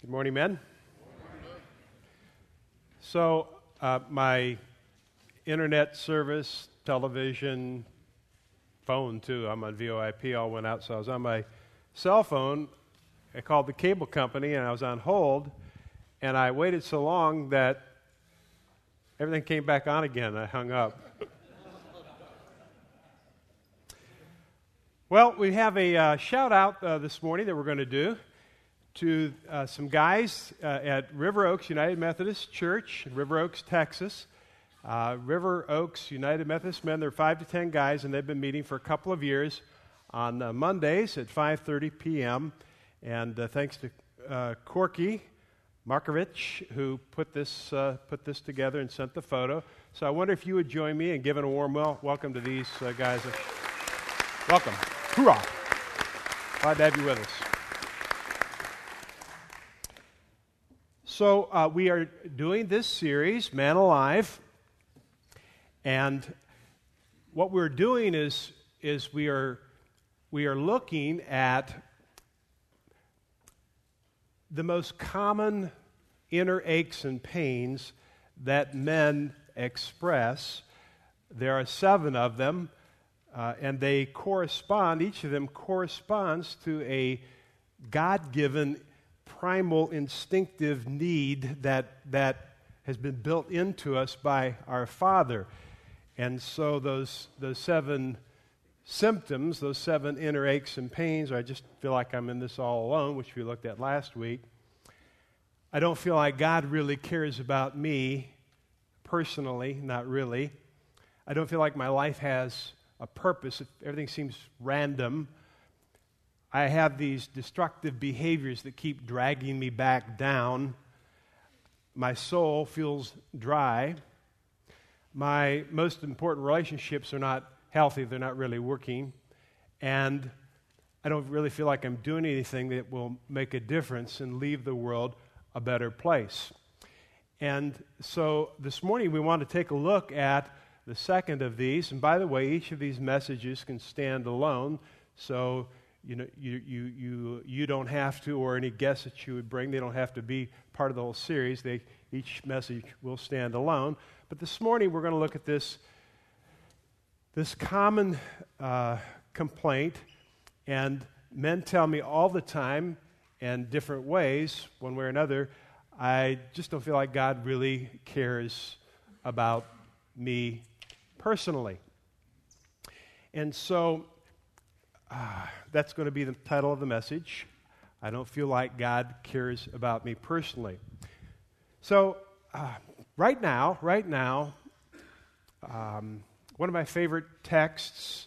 Morning, men. So, my internet service, television, phone too, I'm on VoIP, all went out, so I was on my cell phone. I called the cable company, and I was on hold, and I waited so long that everything came back on again. I hung up. Well, we have a shout-out this morning that we're going to do to some guys at River Oaks United Methodist Church in River Oaks, Texas. River Oaks United Methodist men, they're 5 to 10 guys, and they've been meeting for a couple of years on Mondays at 5:30 p.m. And thanks to Corky Markovich, who put this together and sent the photo. So I wonder if you would join me in giving a warm welcome to these guys. Welcome. Hoorah. Glad to have you with us. So we are doing this series, Man Alive, and what we're doing is we are looking at the most common inner aches and pains that men express. There are 7 of them, and they correspond, each of them corresponds to a God-given primal instinctive need that has been built into us by our Father. And so those 7 symptoms, those 7 inner aches and pains, or I just feel like I'm in this all alone, which we looked at last week. I don't feel like God really cares about me personally, not really. I don't feel like my life has a purpose. Everything seems random. I have these destructive behaviors that keep dragging me back down. My soul feels dry. My most important relationships are not healthy. They're not really working. And I don't really feel like I'm doing anything that will make a difference and leave the world a better place. And so this morning we want to take a look at the second of these. And by the way, each of these messages can stand alone. So you don't have to, or any guests that you would bring, they don't have to be part of the whole series. Each message will stand alone. But this morning we're going to look at this common complaint, and men tell me all the time in different ways, one way or another, I just don't feel like God really cares about me personally. And so that's going to be the title of the message. I don't feel like God cares about me personally. So right now, one of my favorite texts,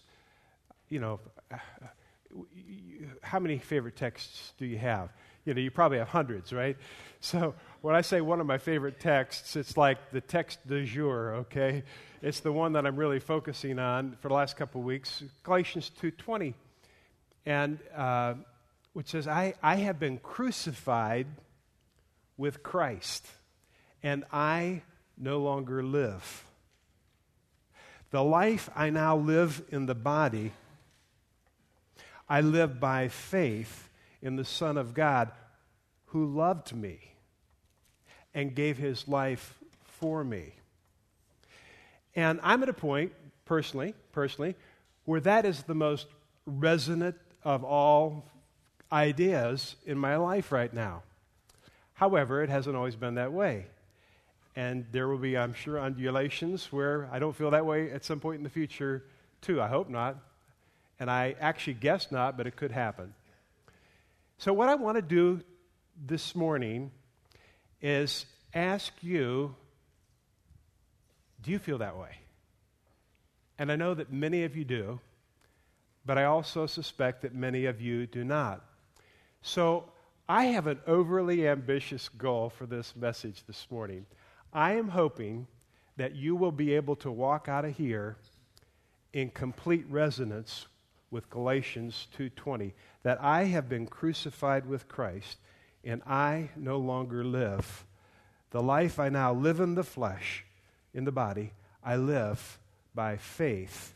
how many favorite texts do you have? You probably have hundreds, right? So when I say one of my favorite texts, it's like the text du jour, okay? It's the one that I'm really focusing on for the last couple of weeks, Galatians 2:20. And which says, I have been crucified with Christ, and I no longer live. The life I now live in the body, I live by faith in the Son of God who loved me and gave his life for me. And I'm at a point, personally, where that is the most resonant of all ideas in my life right now. However, it hasn't always been that way. And there will be, I'm sure, undulations where I don't feel that way at some point in the future, too. I hope not. And I actually guess not, but it could happen. So what I want to do this morning is ask you, do you feel that way? And I know that many of you do, but I also suspect that many of you do not. So I have an overly ambitious goal for this message this morning. I am hoping that you will be able to walk out of here in complete resonance with Galatians 2:20, that I have been crucified with Christ, and I no longer live. The life I now live in the flesh, in the body, I live by faith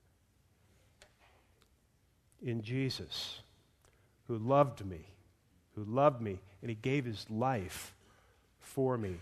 in Jesus, who loved me, who loved me, and he gave his life for me.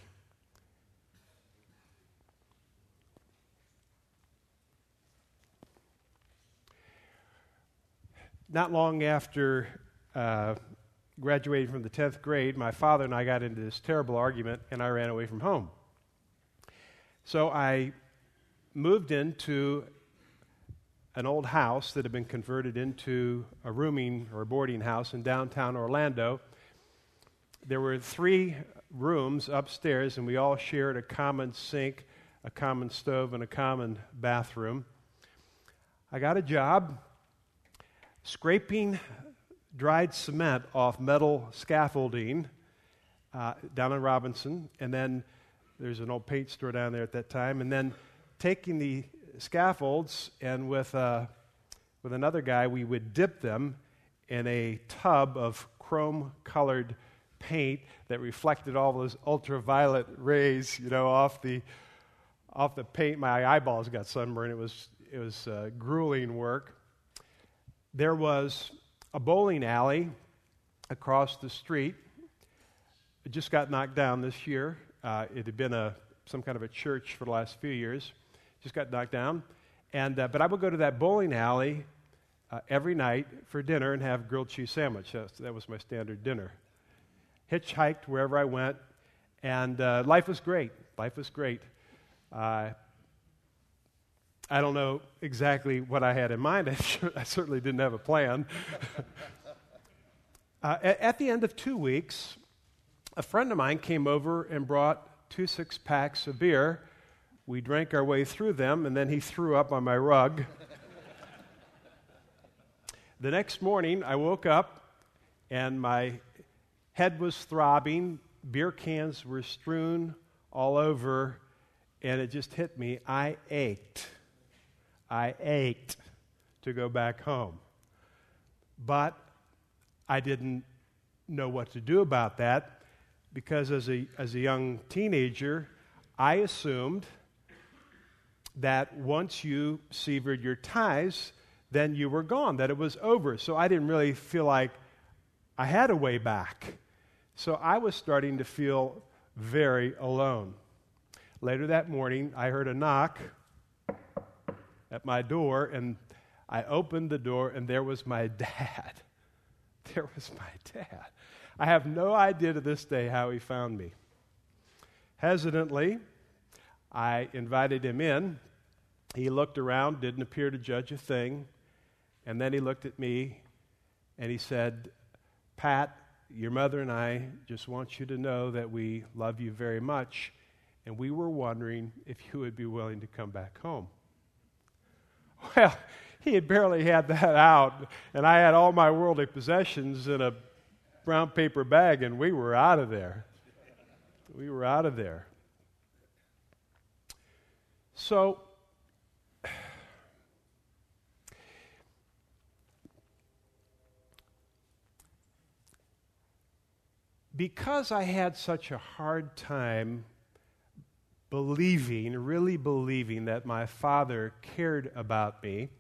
Not long after graduating from the 10th grade, my father and I got into this terrible argument, and I ran away from home. So I moved into an old house that had been converted into a rooming or a boarding house in downtown Orlando. There were 3 rooms upstairs, and we all shared a common sink, a common stove, and a common bathroom. I got a job scraping dried cement off metal scaffolding down in Robinson, and then there's an old paint store down there at that time, and then taking the scaffolds, and with another guy, we would dip them in a tub of chrome-colored paint that reflected all those ultraviolet rays, off the paint. My eyeballs got sunburned. It was grueling work. There was a bowling alley across the street. It just got knocked down this year. It had been some kind of a church for the last few years. Just got knocked down. But I would go to that bowling alley every night for dinner and have grilled cheese sandwich. That was my standard dinner. Hitchhiked wherever I went, and life was great. Life was great. I don't know exactly what I had in mind. I certainly didn't have a plan. At the end of 2 weeks, a friend of mine came over and brought 2 6-packs of beer. We drank our way through them, and then he threw up on my rug. The next morning, I woke up, and my head was throbbing. Beer cans were strewn all over, and it just hit me. I ached to go back home. But I didn't know what to do about that, because as a young teenager, I assumed that once you severed your ties, then you were gone, that it was over. So I didn't really feel like I had a way back. So I was starting to feel very alone. Later that morning, I heard a knock at my door, and I opened the door, and there was my dad. There was my dad. I have no idea to this day how he found me. Hesitantly, I invited him in. He looked around, didn't appear to judge a thing, and then he looked at me, and he said, "Pat, your mother and I just want you to know that we love you very much, and we were wondering if you would be willing to come back home." Well, he had barely had that out, and I had all my worldly possessions in a brown paper bag, and we were out of there. We were out of there. So, because I had such a hard time really believing that my father cared about me,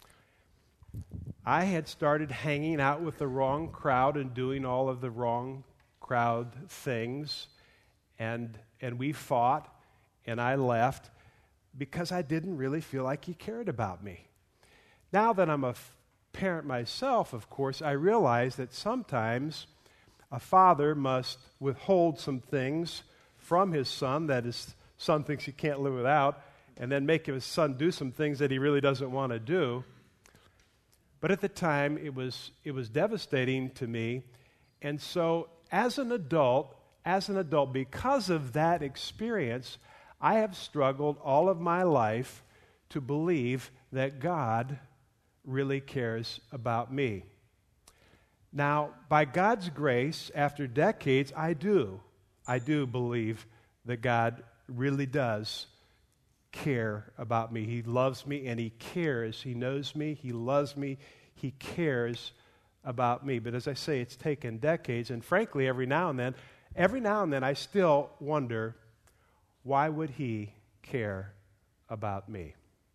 I had started hanging out with the wrong crowd and doing all of the wrong crowd things, and we fought, and I left because I didn't really feel like he cared about me. Now that I'm a parent myself, of course, I realize that sometimes a father must withhold some things from his son, that his son thinks he can't live without, and then make his son do some things that he really doesn't want to do. But at the time, it was devastating to me. And so as an adult, because of that experience, I have struggled all of my life to believe that God really cares about me. Now, by God's grace, after decades, I do believe that God really does care about me. He loves me and he cares. He knows me, he loves me, he cares about me. But as I say, it's taken decades, and frankly, every now and then I still wonder, why would he care about me?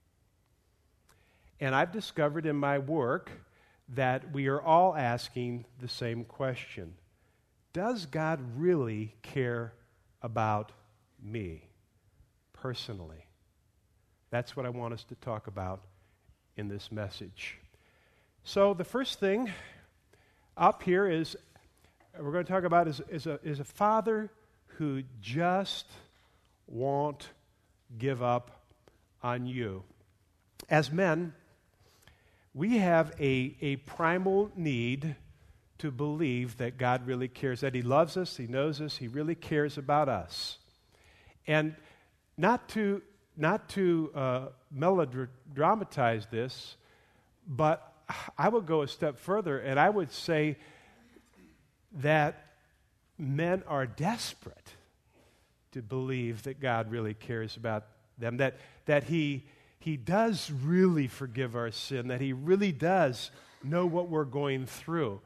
And I've discovered in my work that we are all asking the same question. does God really care about me personally? That's what I want us to talk about in this message. So the first thing up here is we're going to talk about is a father who just won't give up on you. As men, we have a primal need to believe that God really cares, that He loves us, He knows us, He really cares about us. And not to melodramatize this, but I would go a step further, and I would say that men are desperate to believe that God really cares about them, that He does really forgive our sin, that He really does know what we're going through.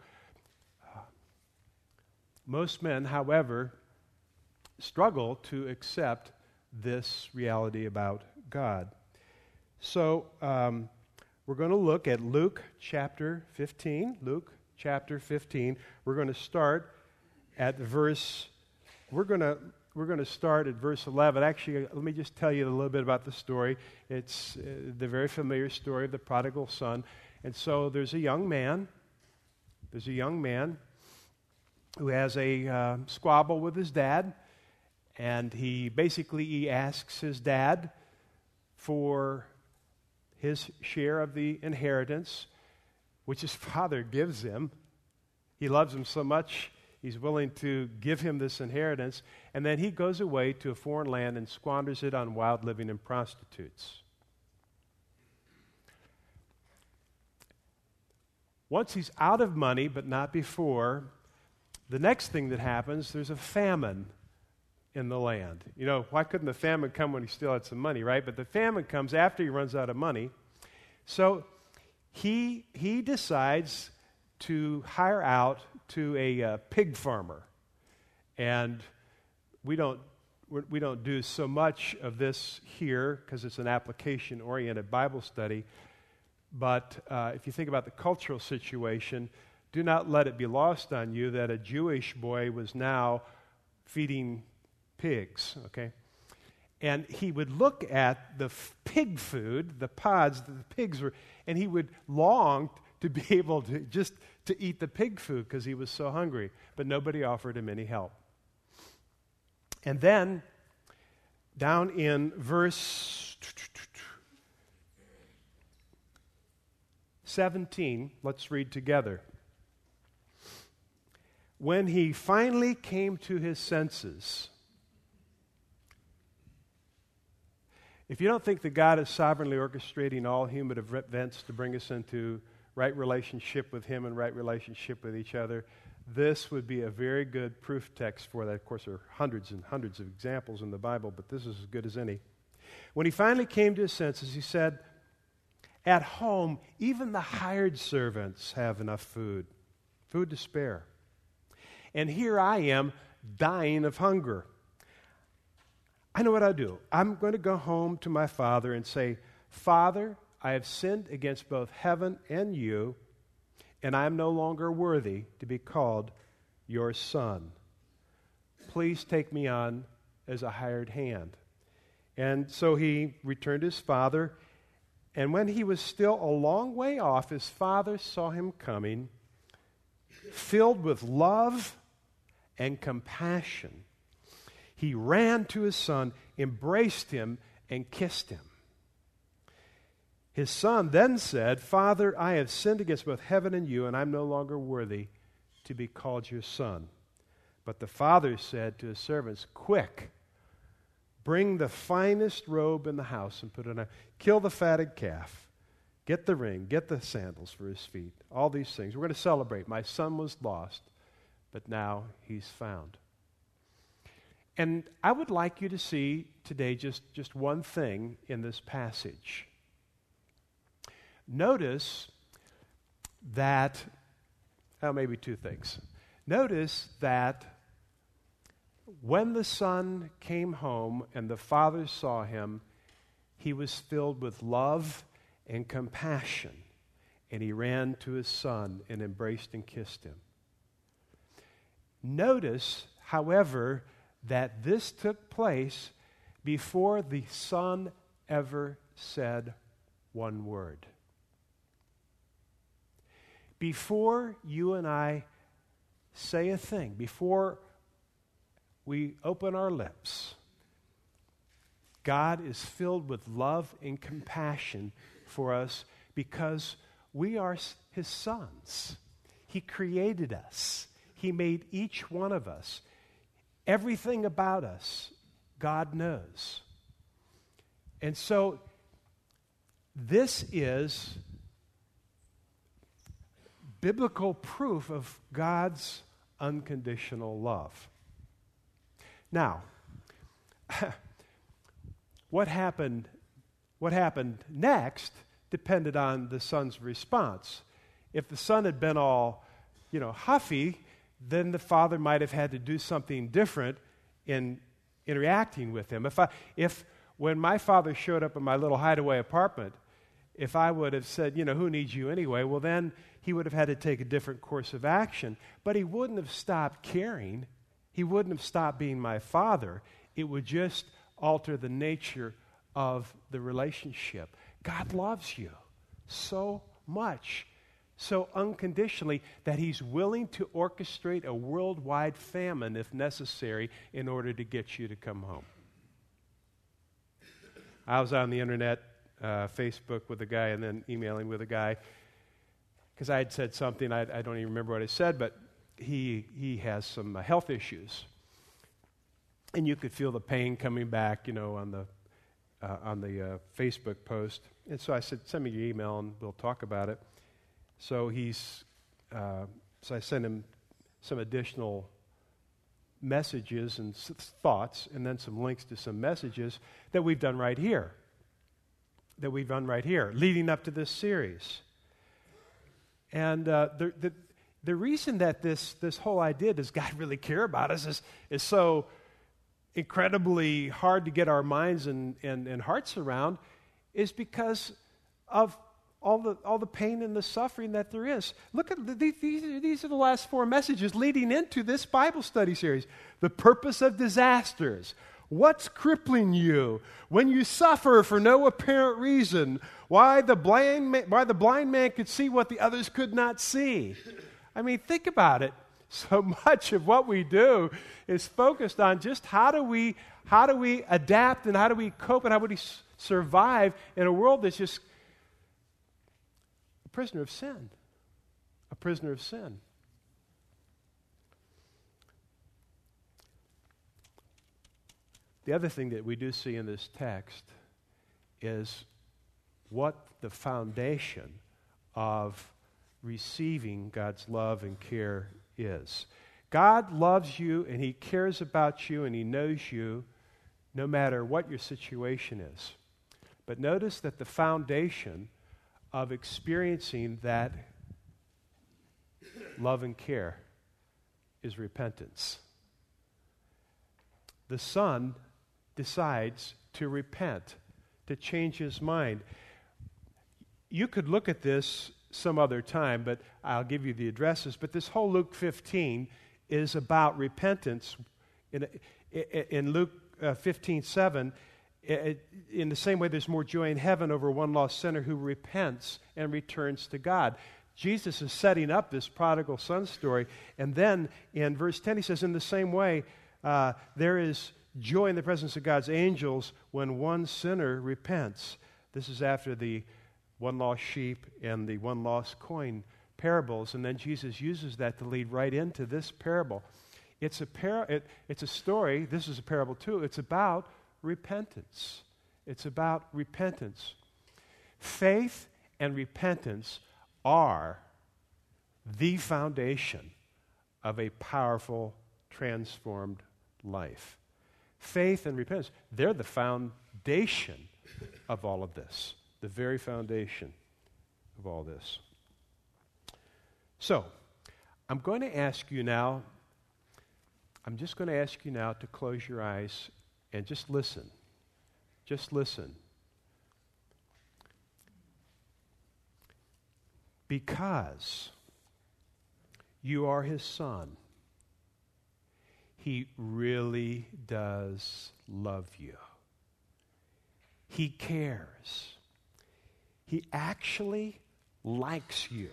Most men, however, struggle to accept this reality about God. So we're going to look at Luke chapter 15. Luke chapter 15. We're going to start at verse 11. Actually, let me just tell you a little bit about the story. It's the very familiar story of the prodigal son. And so there's a young man who has a squabble with his dad, and he asks his dad for his share of the inheritance, which his father gives him. He loves him so much, he's willing to give him this inheritance, and then he goes away to a foreign land and squanders it on wild living and prostitutes. Once he's out of money, but not before, the next thing that happens, there's a famine in the land. You know, why couldn't the famine come when he still had some money, right? But the famine comes after he runs out of money. So he decides to hire out to a pig farmer. And we don't do so much of this here because it's an application-oriented Bible study. But if you think about the cultural situation, do not let it be lost on you that a Jewish boy was now feeding pigs, okay? And he would look at the pig food, the pods that the pigs were, and he would long to be able to just to eat the pig food because he was so hungry. But nobody offered him any help. And then, down in verse 17, let's read together. When he finally came to his senses. If you don't think that God is sovereignly orchestrating all human events to bring us into right relationship with Him and right relationship with each other, this would be a very good proof text for that. Of course, there are hundreds and hundreds of examples in the Bible, but this is as good as any. When he finally came to his senses, he said, "At home, even the hired servants have enough food to spare. And here I am dying of hunger. I know what I'll do. I'm going to go home to my father and say, 'Father, I have sinned against both heaven and you, and I am no longer worthy to be called your son. Please take me on as a hired hand.' And so he returned to his father, and when he was still a long way off, his father saw him coming, filled with love and compassion. He ran to his son, embraced him, and kissed him. His son then said, 'Father, I have sinned against both heaven and you, and I'm no longer worthy to be called your son.' But the father said to his servants, 'Quick, bring the finest robe in the house and put it on. Kill the fatted calf. Get the ring. Get the sandals for his feet.' All these things. We're going to celebrate. My son was lost, but now he's found." And I would like you to see today just one thing in this passage. Notice that, maybe two things. Notice that when the son came home and the father saw him, he was filled with love and compassion, and he ran to his son and embraced and kissed him. Notice, however, that this took place before the Son ever said one word. Before you and I say a thing, before we open our lips, God is filled with love and compassion for us because we are His sons. He created us. He made each one of us. Everything about us, God knows. And so, this is biblical proof of God's unconditional love. Now, what happened next depended on the son's response. If the son had been all, huffy, then the father might have had to do something different in interacting with him. If when my father showed up in my little hideaway apartment, if I would have said, who needs you anyway, well, then he would have had to take a different course of action. But he wouldn't have stopped caring. He wouldn't have stopped being my father. It would just alter the nature of the relationship. God loves you so much, so unconditionally, that He's willing to orchestrate a worldwide famine if necessary in order to get you to come home. I was on the internet, Facebook with a guy and then emailing with a guy because I had said something, I don't even remember what I said, but he has some health issues. And you could feel the pain coming back, on the Facebook post. And so I said, send me your email and we'll talk about it. So so I sent him some additional messages and thoughts, and then some links to some messages that we've done right here, leading up to this series. And the reason that this whole idea, does God really care about us, is so incredibly hard to get our minds and hearts around, is because of all the pain and the suffering that there is. Look at these are the last 4 messages leading into this Bible study series. The purpose of disasters. What's crippling you? When you suffer for no apparent reason. Why the blind man could see what the others could not see. I mean, think about it. So much of what we do is focused on just how do we adapt and how do we cope and how do we survive in a world that's just a prisoner of sin. A prisoner of sin. The other thing that we do see in this text is what the foundation of receiving God's love and care is. God loves you and He cares about you and He knows you no matter what your situation is. But notice that the foundation of experiencing that love and care is repentance. The Son decides to repent, to change His mind. You could look at this some other time, but I'll give you the addresses. But this whole Luke 15 is about repentance. In Luke 15:7, in the same way there's more joy in heaven over one lost sinner who repents and returns to God. Jesus is setting up this prodigal son story. And then in verse 10 he says, in the same way, there is joy in the presence of God's angels when one sinner repents. This is after the one lost sheep and the one lost coin parables. And then Jesus uses that to lead right into this parable. It's a story. This is a parable too. It's about repentance. It's about repentance. Faith and repentance are the foundation of a powerful, transformed life. Faith and repentance, they're the foundation of all of this. The very foundation of all this. So, I'm just going to ask you now to close your eyes and just listen. Just listen. Because you are His son, He really does love you. He cares. He actually likes you.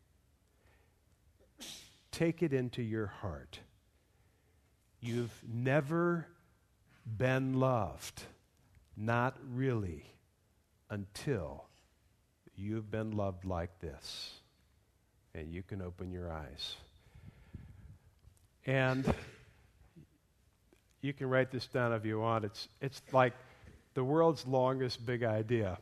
Take it into your heart. You've never been loved, not really, until you've been loved like this. And you can open your eyes. And you can write this down if you want. It's like the world's longest big idea.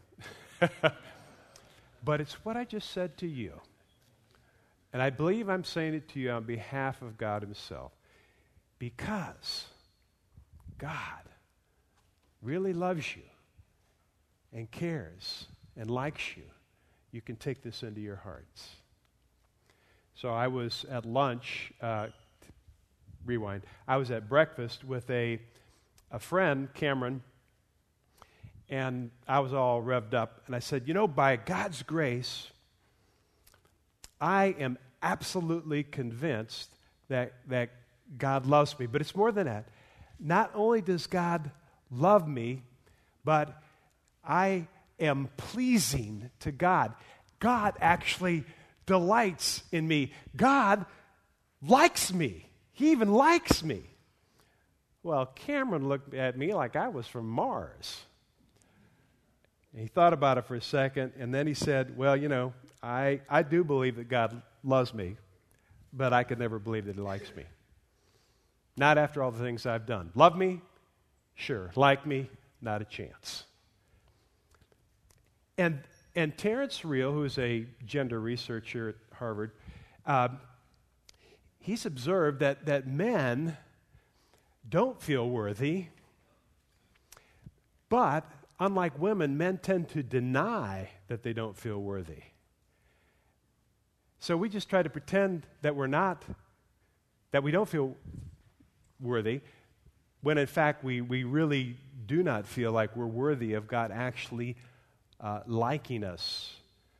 But it's what I just said to you. And I believe I'm saying it to you on behalf of God himself. Because God really loves you and cares and likes you, you can take this into your hearts. So I was at lunch, rewind. I was at breakfast with a friend, Cameron, and I was all revved up. And I said, by God's grace, I am absolutely convinced that God loves me. But it's more than that. Not only does God love me, but I am pleasing to God. God actually delights in me. God likes me. He even likes me. Well, Cameron looked at me like I was from Mars. And he thought about it for a second, and then he said, well, I do believe that God loves me, but I could never believe that he likes me. Not after all the things I've done. Love me? Sure. Like me? Not a chance. And Terrence Real, who's a gender researcher at Harvard, he's observed that men don't feel worthy, but unlike women, men tend to deny that they don't feel worthy. So we just try to pretend that we don't feel worthy, when in fact we really do not feel like we're worthy of God actually liking us.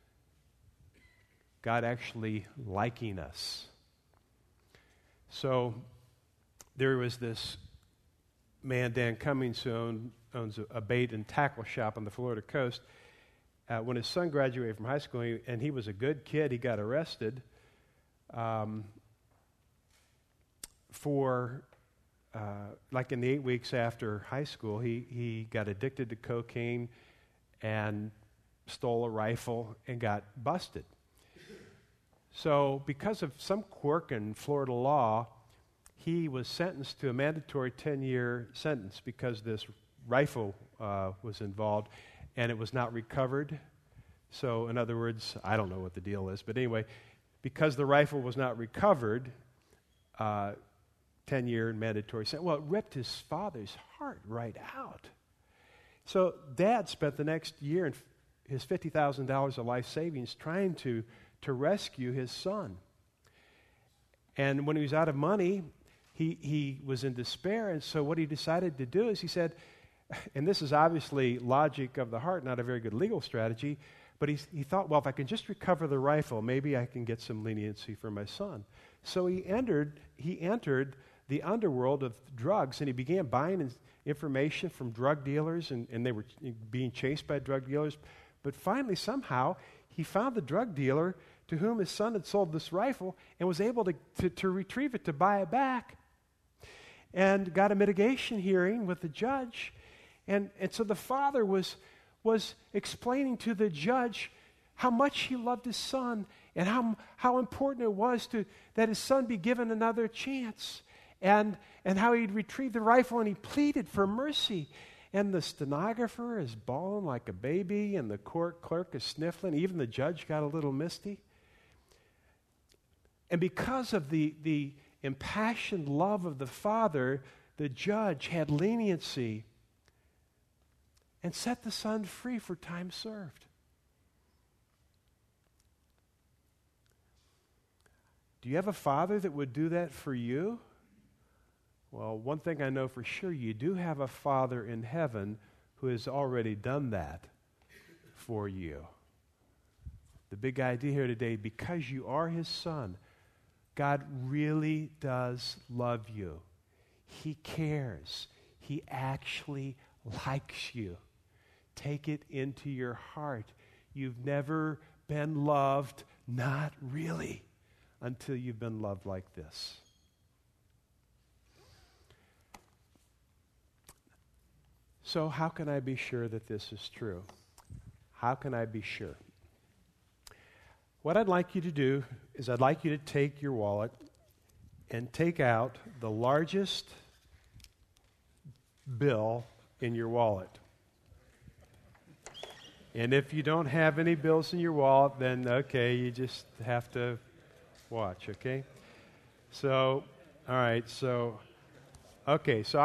God actually liking us. So there was this man, Dan Cummings, who owns a bait and tackle shop on the Florida coast. When his son graduated from high school, and he was a good kid, he got arrested for, like in the 8 weeks after high school, he got addicted to cocaine and stole a rifle and got busted. So because of some quirk in Florida law, he was sentenced to a mandatory 10-year sentence because this rifle was involved, and it was not recovered. So in other words, I don't know what the deal is, but anyway, because the rifle was not recovered, 10-year mandatory sentence. Well, it ripped his father's heart right out. So Dad spent the next year and his $50,000 of life savings trying to rescue his son. And when he was out of money, he was in despair, and so what he decided to do is he said, and this is obviously logic of the heart, not a very good legal strategy, but he thought, well, if I can just recover the rifle, maybe I can get some leniency for my son. So he entered the underworld of drugs, and he began buying information from drug dealers, and they were being chased by drug dealers. But finally, somehow, he found the drug dealer to whom his son had sold this rifle and was able to retrieve it, to buy it back, and got a mitigation hearing with the judge. And so the father was explaining to the judge how much he loved his son and how important it was that his son be given another chance, and how he'd retrieved the rifle, and he pleaded for mercy. And the stenographer is bawling like a baby, and the court clerk is sniffling. Even the judge got a little misty. And because of the impassioned love of the father, the judge had leniency and set the son free for time served. Do you have a father that would do that for you? Well, one thing I know for sure, you do have a Father in heaven who has already done that for you. The big idea here today, because you are his son, God really does love you. He cares. He actually likes you. Take it into your heart. You've never been loved, not really, until you've been loved like this. So how can I be sure that this is true? How can I be sure? What I'd like you to do is I'd like you to take your wallet and take out the largest bill in your wallet. And if you don't have any bills in your wallet, then okay, you just have to watch, okay? So, all right, so, okay, so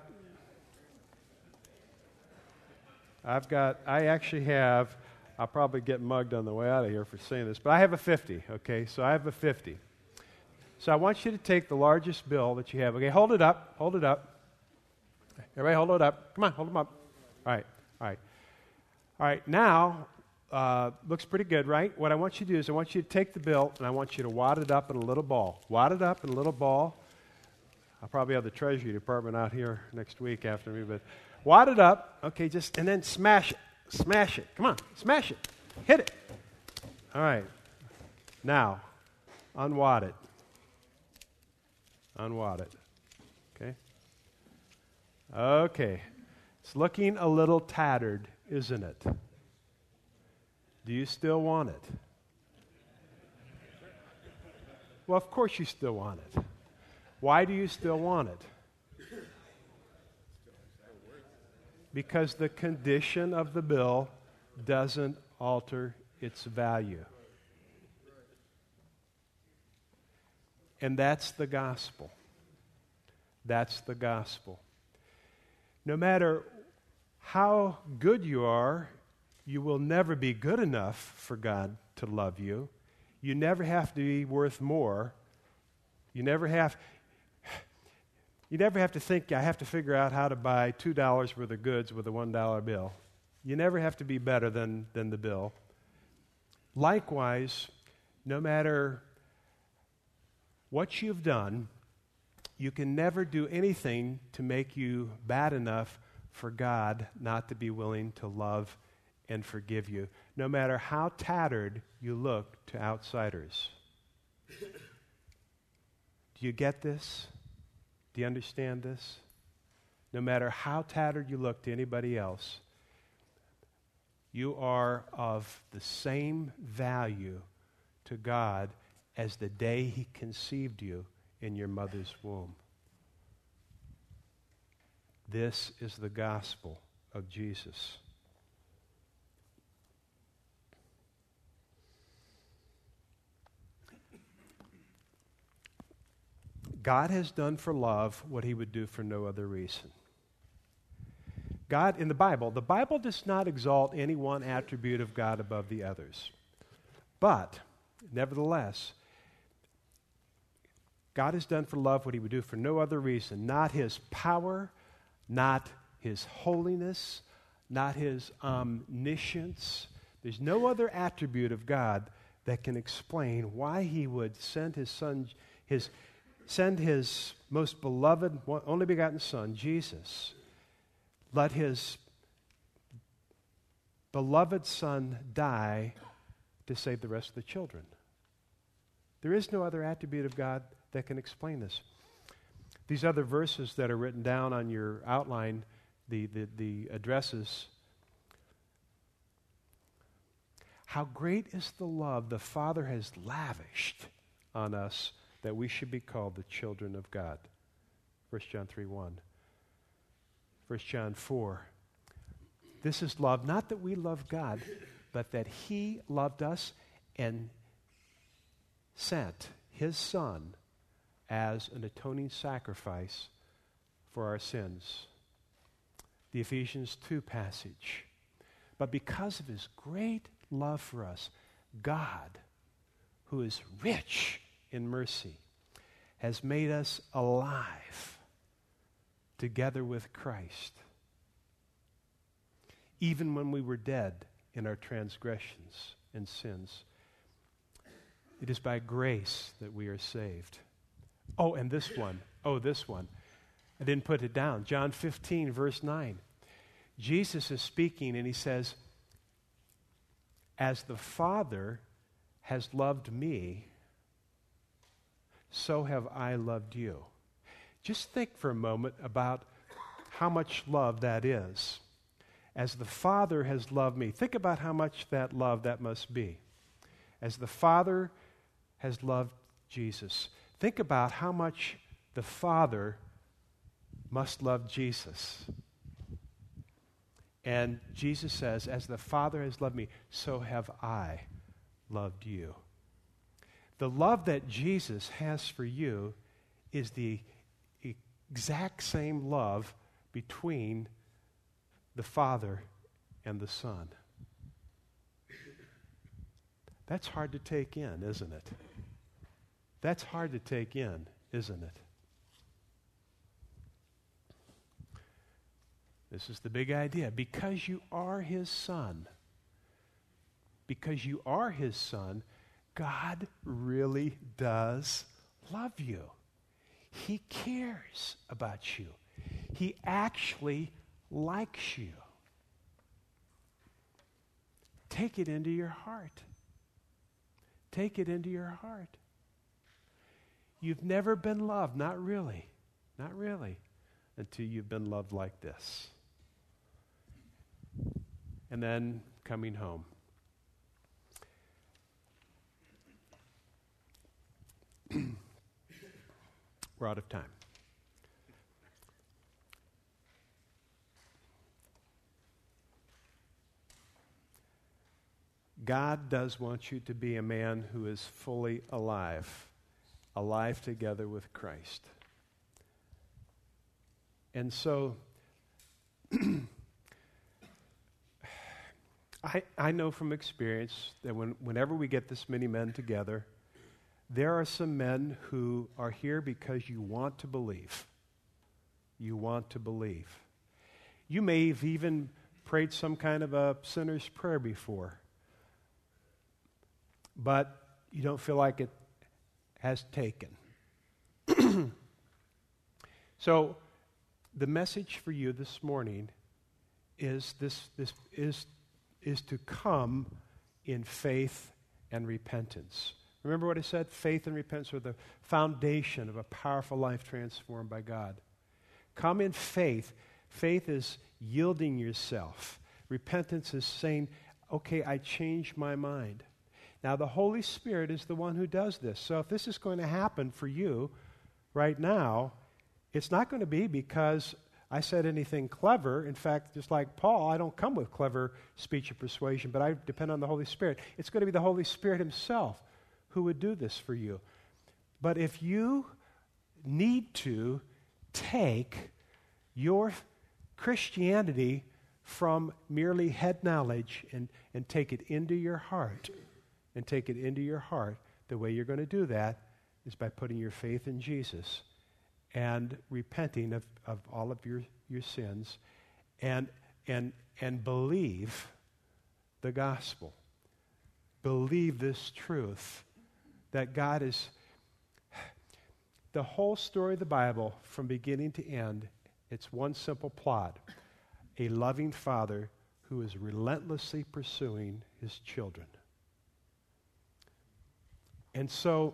I actually have, I'll probably get mugged on the way out of here for saying this, but I have a 50, okay? So I have a 50. So I want you to take the largest bill that you have. Okay, hold it up, hold it up. Everybody hold it up. Come on, hold them up. All right, all right. All right, now, looks pretty good, right? What I want you to do is I want you to take the bill and I want you to wad it up in a little ball. Wad it up in a little ball. I'll probably have the Treasury Department out here next week after me, but wad it up, okay, and then smash it. Smash it. Come on, smash it. Hit it. All right. Now, unwad it. Unwad it. Okay? Okay. It's looking a little tattered, isn't it? Do you still want it? Well, of course you still want it. Why do you still want it? Because the condition of the bill doesn't alter its value. And that's the gospel. That's the gospel. No matter how good you are, you will never be good enough for God to love you. You never have to be worth more. You never have to think, I have to figure out how to buy $2 worth of goods with a $1 bill. You never have to be better than the bill. Likewise, no matter what you've done, you can never do anything to make you bad enough for God not to be willing to love and forgive you, no matter how tattered you look to outsiders. Do you get this? Do you understand this? No matter how tattered you look to anybody else, you are of the same value to God as the day He conceived you in your mother's womb. This is the gospel of Jesus. God has done for love what He would do for no other reason. God, in the Bible does not exalt any one attribute of God above the others. But, nevertheless, God has done for love what He would do for no other reason. Not His power, not His holiness, not His omniscience. There's no other attribute of God that can explain why He would send His Son, send His most beloved, only begotten Son, Jesus. Let His beloved Son die to save the rest of the children. There is no other attribute of God that can explain this. These other verses that are written down on your outline, the addresses. How great is the love the Father has lavished on us that we should be called the children of God. 1 John 3:1. 1 John 4. This is love, not that we love God, but that He loved us and sent His Son as an atoning sacrifice for our sins. The Ephesians 2 passage. But because of His great love for us, God, who is rich in mercy, has made us alive together with Christ, even when we were dead in our transgressions and sins. It is by grace that we are saved. Oh, and this one. I didn't put it down. John 15, verse 9. Jesus is speaking and he says, as the Father has loved me, so have I loved you. Just think for a moment about how much love that is. As the Father has loved me. Think about how much that love that must be. As the Father has loved Jesus. Think about how much the Father must love Jesus. And Jesus says, as the Father has loved me, so have I loved you. The love that Jesus has for you is the exact same love between the Father and the Son. That's hard to take in, isn't it? That's hard to take in, isn't it? This is the big idea. Because you are His Son, God really does love you. He cares about you. He actually likes you. Take it into your heart. Take it into your heart. You've never been loved, not really, until you've been loved like this. And then coming home. We're out of time. God does want you to be a man who is fully alive together with Christ. And so, I know from experience that whenever we get this many men together, there are some men who are here because you want to believe. You want to believe. You may have even prayed some kind of a sinner's prayer before, but you don't feel like it has taken. So, the message for you this morning is to come in faith and repentance. Remember what I said? Faith and repentance are the foundation of a powerful life transformed by God. Come in faith. Faith is yielding yourself. Repentance is saying, okay, I changed my mind. Now, the Holy Spirit is the one who does this. So if this is going to happen for you right now, it's not going to be because I said anything clever. In fact, just like Paul, I don't come with clever speech or persuasion, but I depend on the Holy Spirit. It's going to be the Holy Spirit Himself who would do this for you. But if you need to take your Christianity from merely head knowledge and take it into your heart, the way you're going to do that is by putting your faith in Jesus and repenting of all of your sins and believe the gospel. Believe this truth that God is... The whole story of the Bible, from beginning to end, it's one simple plot. A loving Father who is relentlessly pursuing His children. And so,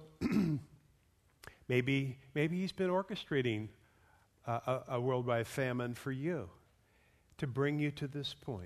maybe He's been orchestrating a worldwide famine for you to bring you to this point.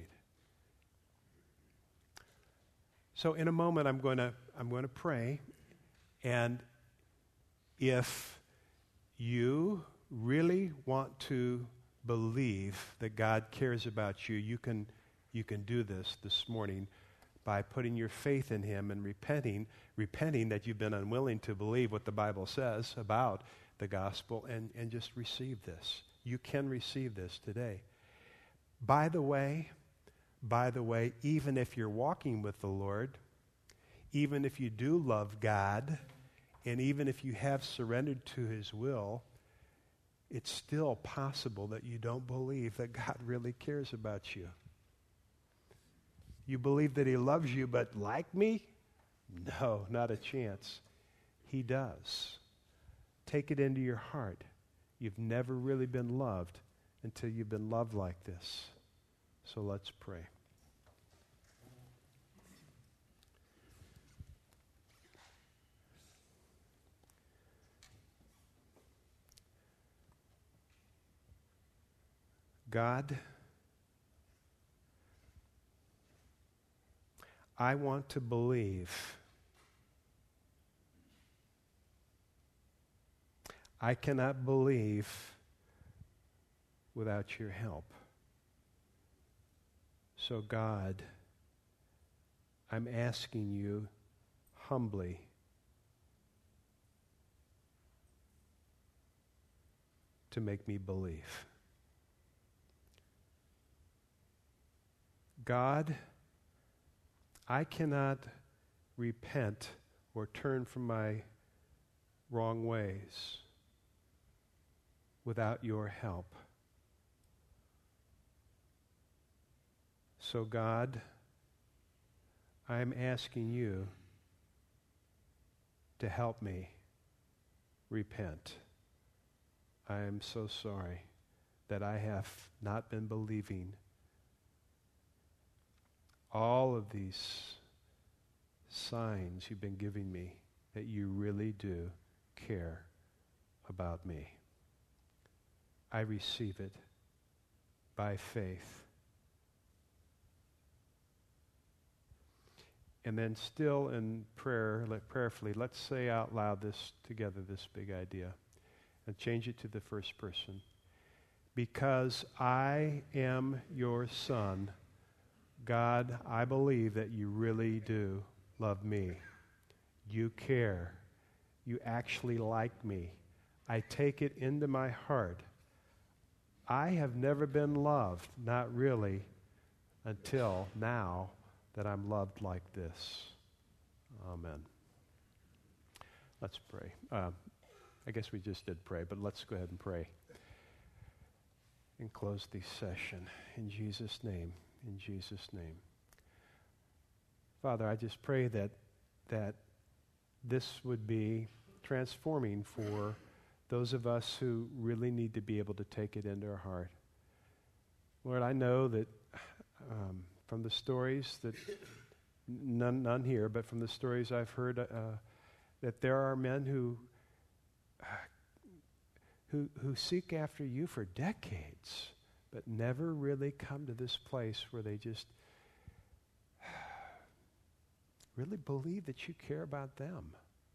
So, in a moment, I'm going to pray, and if you really want to believe that God cares about you, you can do this morning by putting your faith in Him and repenting that you've been unwilling to believe what the Bible says about the gospel, and just receive this. You can receive this today. By the way, even if you're walking with the Lord, even if you do love God, and even if you have surrendered to His will, it's still possible that you don't believe that God really cares about you. You believe that He loves you, but like me? No, not a chance. He does. Take it into your heart. You've never really been loved until you've been loved like this. So let's pray. God, I want to believe. I cannot believe without your help. So God, I'm asking you humbly to make me believe. God, I cannot repent or turn from my wrong ways without your help. So God, I'm asking you to help me repent. I am so sorry that I have not been believing all of these signs you've been giving me that you really do care about me. I receive it by faith. And then still in prayer, prayerfully, let's say out loud this together, this big idea, and change it to the first person. Because I am your son, God, I believe that you really do love me. You care. You actually like me. I take it into my heart. I have never been loved, not really, until now that I'm loved like this. Amen. Let's pray. I guess we just did pray, but let's go ahead and pray and close the session. In Jesus' name. In Jesus' name. Father, I just pray that this would be transforming for those of us who really need to be able to take it into our heart. Lord, I know that from the stories that, none here, but from the stories I've heard, that there are men who seek after you for decades, but never really come to this place where they just really believe that you care about them.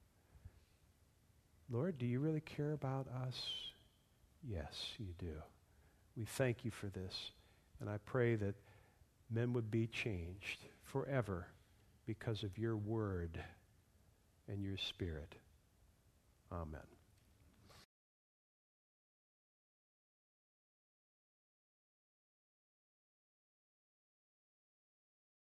Lord, do you really care about us? Yes, you do. We thank you for this. And I pray that men would be changed forever because of your word and your spirit. Amen.